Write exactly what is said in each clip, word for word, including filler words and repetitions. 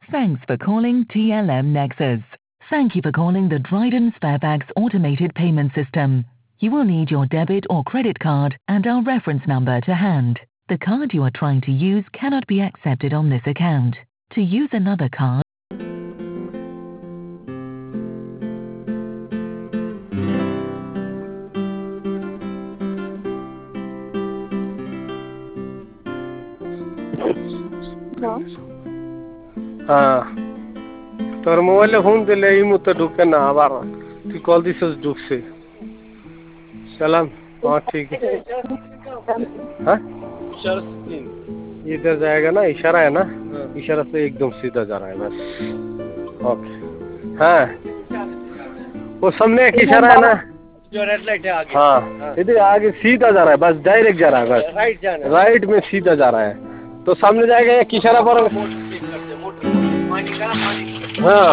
Thanks for calling T L M Nexus. Thank you for calling the Dryden Sparebags automated payment system. You will need your debit or credit card and our reference number to hand. The card you are trying to use cannot be accepted on this account. To use another card, হ্যাঁ তোর মোবাইলে phone দিলে এই মুহূর্তে ঢুকে না, আবার তুই কল দিছিস ঢুকছে। সালাম। हाँ ठीक है। हाँ इधर जाएगा ना, इशारा है ना, इशारा से एकदम सीधा जा रहा है बस। ओके हाँ वो सामने एक इशारा है ना, जो रेड लाइट है आगे। हाँ इधर आगे सीधा जा रहा है बस, डायरेक्ट जा रहा है बस, राइट जाना, राइट में सीधा जा रहा है। तो सामने जाएगा एक इशारा पर। हाँ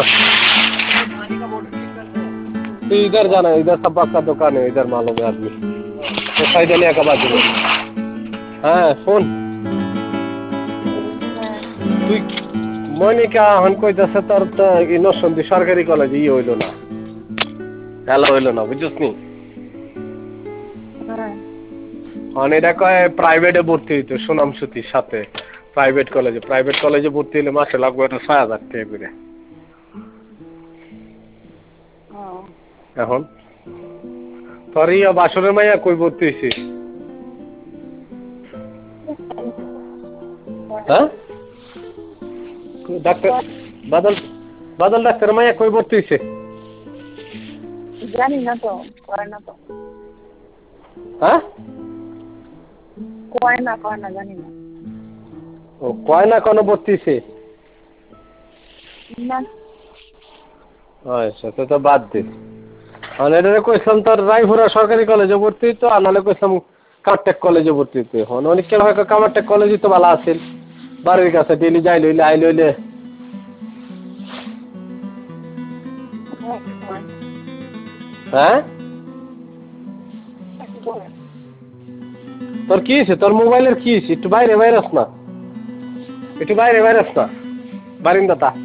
तो इधर जाना है, इधर सबक का दुकान है, इधर मालूम है आदमी तो फायदा का बात है। हाँ फोन তুই মনিকা হন কইতাছে তোর তো ইনোসেন্ট সরকারি কলেজে ই হইল না, হ্যালো হইল না, বুঝছিস নি? হন এটা কয় প্রাইভেটে ভর্তি হইতো সুনামসূতির সাথে, প্রাইভেট কলেজে, প্রাইভেট কলেজে ভর্তি হলে মাসে লাগবে এটা ছয় হাজার টাকা করে। এখন তোর ইয়া বাসরের মাইয়া কই ভর্তি হইছে? হ্যাঁ ডাক্তার বাদল, বাদল ডাক্তার মাইয়া কই ভর্তি হইছে? জানি না তো, কয় না তো। হ্যাঁ কয় না, কয় না, জানি না। ও কয় না কোনো ভর্তি হইছে না। আচ্ছা তো তো বাদ দে। আমি এটা কইছিলাম তোর রায়পুরা সরকারি কলেজে ভর্তি হইতো, আর নাহলে কইছিলাম কামারটেক কলেজে ভর্তি হইতো। হন অনেক কেন হয় কামারটেক কলেজই তো ভালো আছিল, বাড়ির কাছে ডেলি যাই লইলে আই লইলে। হ্যাঁ তোর কি হয়েছে? তোর মোবাইলের কি হয়েছে? একটু বাইরে বাইরে আস না, একটু বাইরে বাইরে আস না, বারিন্দাটা।